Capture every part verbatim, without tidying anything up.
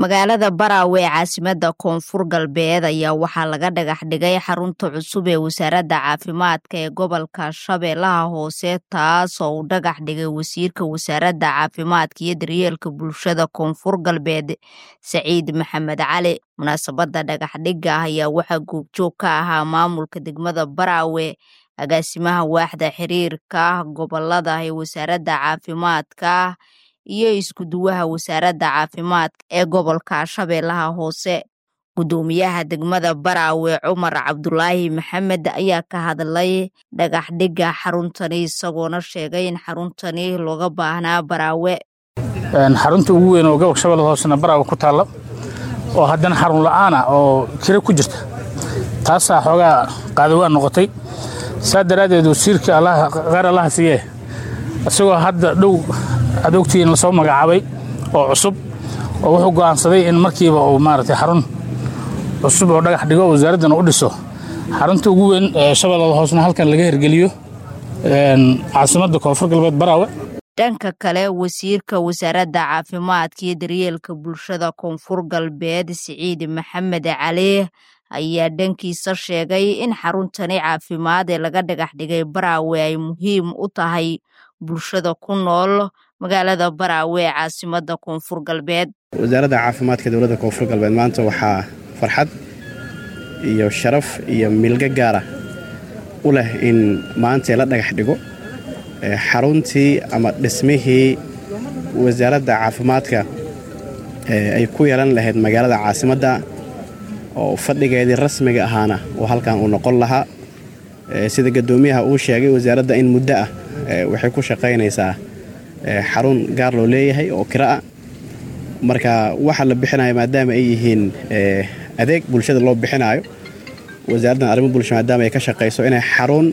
magaalada Barawe caasimadda Koonfur Galbeed ayaa waxaa laga dhagax dhigay xarunta cusub ee wasaaradda caafimaadka ee gobolka Shabeellaha Hoose taas oo uu dhagax dhigay wasiirka wasaaradda caafimaadka iyo daryeelka bulshada Koonfur Galbeed Saciid Maxamed Cali. Munaasabadda dhagax dhigga ayaa waxaa goobjoog ka ahaa maamulka degmada Barawe, agaasimaha waaxda xiriirka gobolada ee wasaaradda caafimaadka iyo isku duwaha wasaaradda caafimaadka ee gobolka Shabeellaha Hoose. Gudoomiyaha degmada Barawe Cumar Cabdulaahi Maxamed ayaa ka hadlay dhagax dhigga xaruntani isagoona sheegay in xaruntani looga baahnaa Barawe. xarunta ugu weyn oo gobolka Shabeellaha Hoose Barawe ku taala oo haddana xarun la'aan ah oo kira ku jirta taas xoogaa qaadawaa noqotay saadaradeed wasiirka Allah qaar Allah siiyay asagoo hadda dhow adogtiin la soo magacaabay oo cusub oo wuxuu go'aansaday in markiiba uu maartay xarun cusub oo dhagax dhigo wasaaraddan u dhiso xarunta ugu weyn ee Shabeellaha Hoose halkan laga hirgeliyo een caasimadda Koonfur Galbeed Barawe. Dhanka kale wasiirka wasaaradda caafimaadka iyo daryeelka bulshada Koonfur Galbeed Saciid Maxamed Cali ayaa dhankiisa sheegay in xaruntani caafimaad ee laga dhagax dhigay Barawe ay muhiim u tahay bulshada ku nool magaalada Barawe caasimadda Koonfur Galbeed. wasaaradda caafimaadka dawladda Koonfur Galbeed maanta waxaa farxad iyo sharaf iyo milga gaar ah u leh in maanta la dhagax dhigo xaruntii ama dhismihii wasaaradda caafimaadka ay ku yeelan lahayd magaalada caasimadda oo fadhigeedii rasmiga ahaana oo halkan uu noqon lahaa sida gadoomiyaha uu sheegay wasaaradda in muddo ah waxay ku shaqaynaysaa xarun gaar loo leeyahay oo kira ah marka waxa la bixinayo maadaama ay yihiin adeeg bulshada loo bixinayo wasaaraddan arrimaha bulshada maadaama ay ka shaqayso inay xarun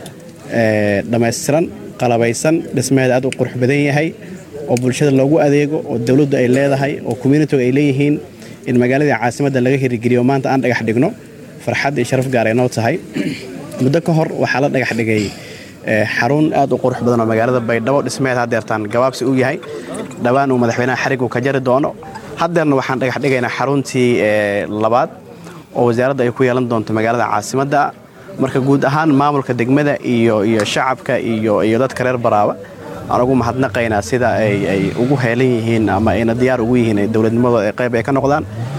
dhammaystiran qalabaysan dhismaheeda aad u qurux badan yahay oo bulshada loogu adeego oo dawladdu ay leedahay oo community ay leeyihiin in magaalada caasimadda laga hirgeliyo maanta aan dhagax dhigno farxad iyo sharaf gaar ay noo tahay. muddo ka hor waxaa la dhagax dhigay xarun aad u qurux badan oo magaalada Baydhabo dhismeed hadeertaan gabaabsi uu yahay dhawaan uu madaxweynaha xarigu ka jari doono hadeerna waxaan dhagax dhigaynaa xaruntii labaad oo wasaaradda ay ku yeelan doonto magaalada caasimadda. marka guud ahaan maamulka degmada iyo iyo shacabka iyo iyo dadka reer Barawe aan ugu mahadnaqaynaa sida ay ay ugu heelan yihiin ama ay diyaar ugu yihiin dawladnimada ay qayb ay ka noqdaan.